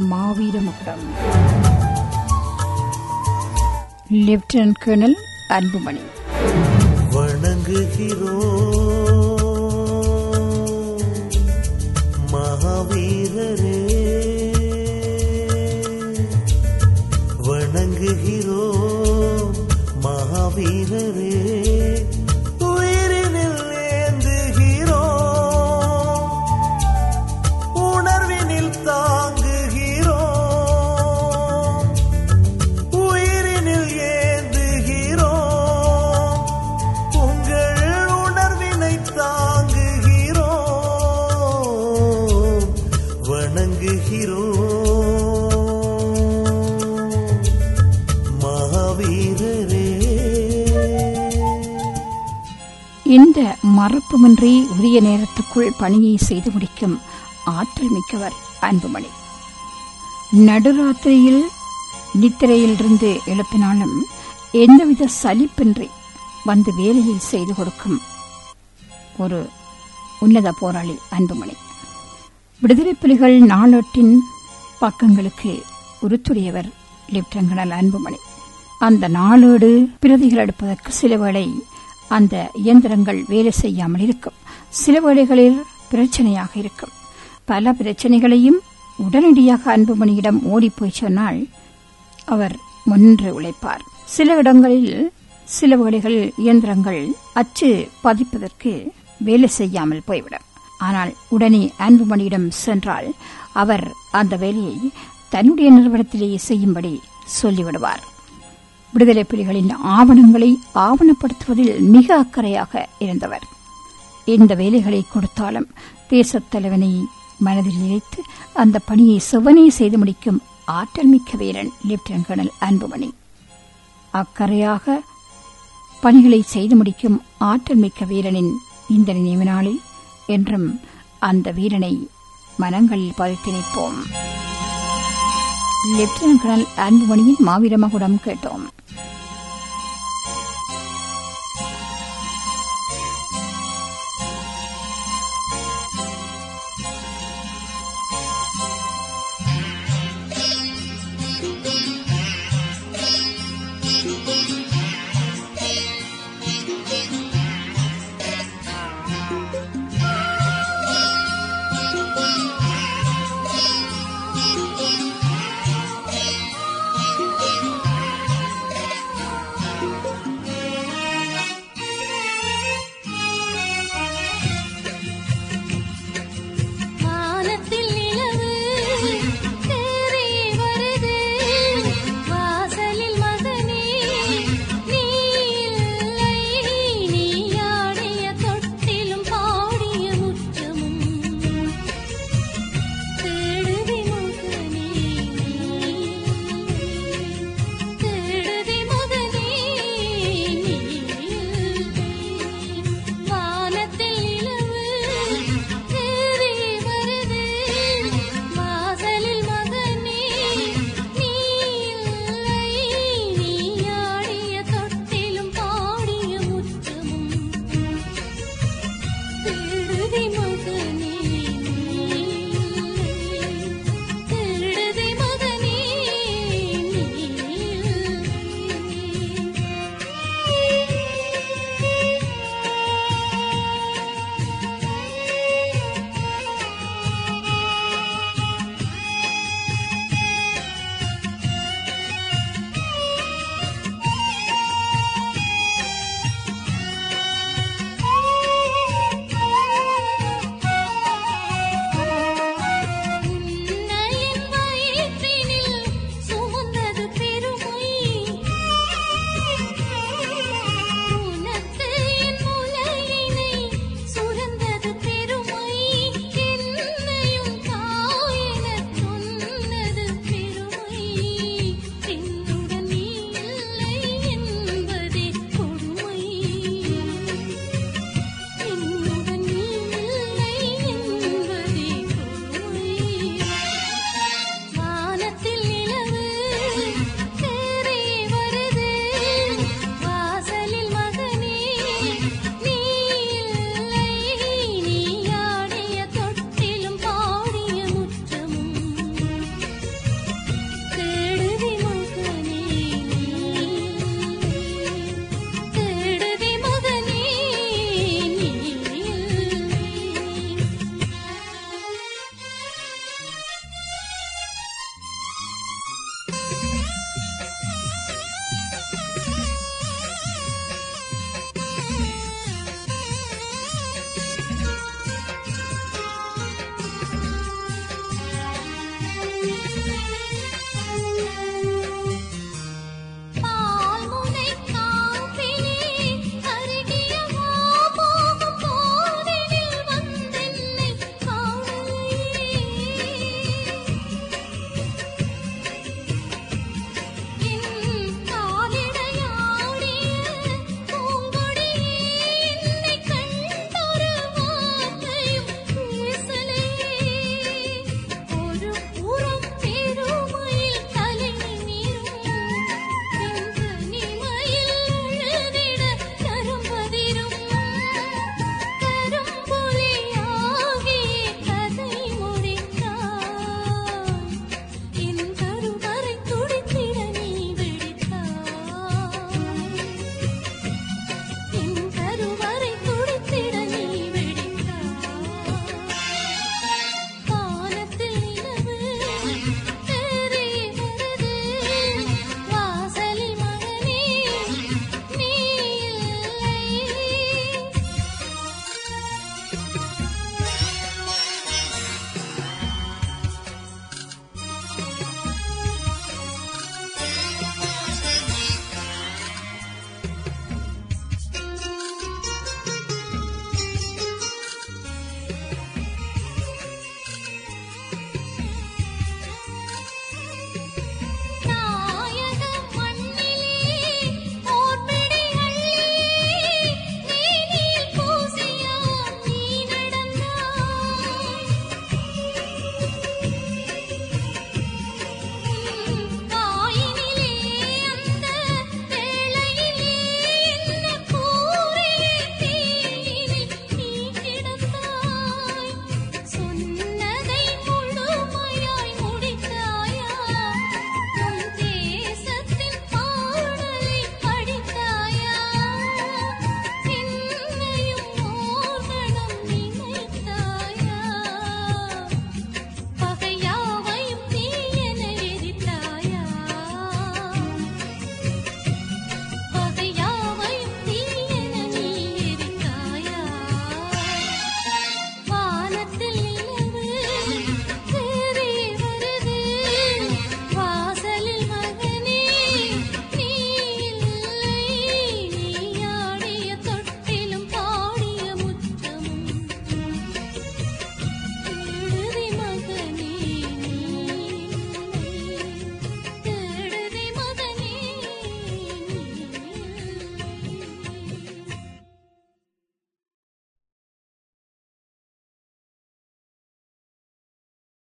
மாவீர மகுடம். Lieutenant colonel Anbumani. வணங்குகிறோம் மகாவீரரே, வணங்குகிறோம் மகாவீரரே, உயிரினில் ஏந்துகிறோம், உணர்வினில் தாங்குகிறோம், உயிரினில் ஏந்துகிறோம், உங்கள் உணர்வினை தாங்குகிறோம், வணங்குகிறோம் மகாவீரரே. இந்த மறப்புமின்றி உரிய நேரத்துக்குள் பணியை செய்து முடிக்கும் ஆற்றல் மிக்கவர் அன்புமணி. நடுராத்திரியில் நித்திரையிலிருந்து எழுப்பினாலும் எந்தவித சலிப்பின்றி வந்து வேலையை செய்து கொடுக்கும் ஒரு உன்னத போராளி அன்புமணி. விடுதலை புலிகள் நாளேட்டின் பக்கங்களுக்கு உருத்துடையவர் லெப்டினன்ட் கர்னல் அன்புமணி. அந்த நாளேடு பிரதிகள் எடுப்பதற்கு சில வேளை அந்த இயந்திரங்கள் வேலை செய்யாமல் இருக்கும், சில வேளைகளில் பிரச்சனையாக இருக்கும். பல பிரச்சனைகளையும் உடனடியாக அன்புமணியிடம் ஓடிப்போய் சொன்னால் அவர் முன்று உழைப்பார். சில இடங்களில் சில வேளைகளில் இயந்திரங்கள் அச்சு பதிப்பதற்கு வேலை செய்யாமல் போய்விடும். ஆனால் உடனே அன்புமணியிடம் சென்றால் அவர் அந்த வேலையை தன்னுடைய நிறுவனத்திலேயே செய்யும்படி சொல்லிவிடுவார். விடுதலை புலிகளின் ஆவணங்களை ஆவணப்படுத்துவதில் மிக அக்கறையாக இருந்தவர். எந்த வேலைகளை கொடுத்தாலும் தேசத் தலைவனை மனதில் நினைத்து அந்த பணியை செவ்வனே செய்து முடிக்கும் ஆற்றல் மிக்க வீரன் லெப்டினன்ட் கர்னல் அன்புமணி. அக்கறையாக பணிகளை செய்து முடிக்கும் ஆற்றல் மிக்க வீரனின் இந்த நினைவு நாளில் என்றும் அந்த வீரனை மனங்களில் பதித்து நிற்போம். லெப்டினன்ட் கர்னல் அன்புமணியின் மாவீர மகுடம் கேட்டோம்.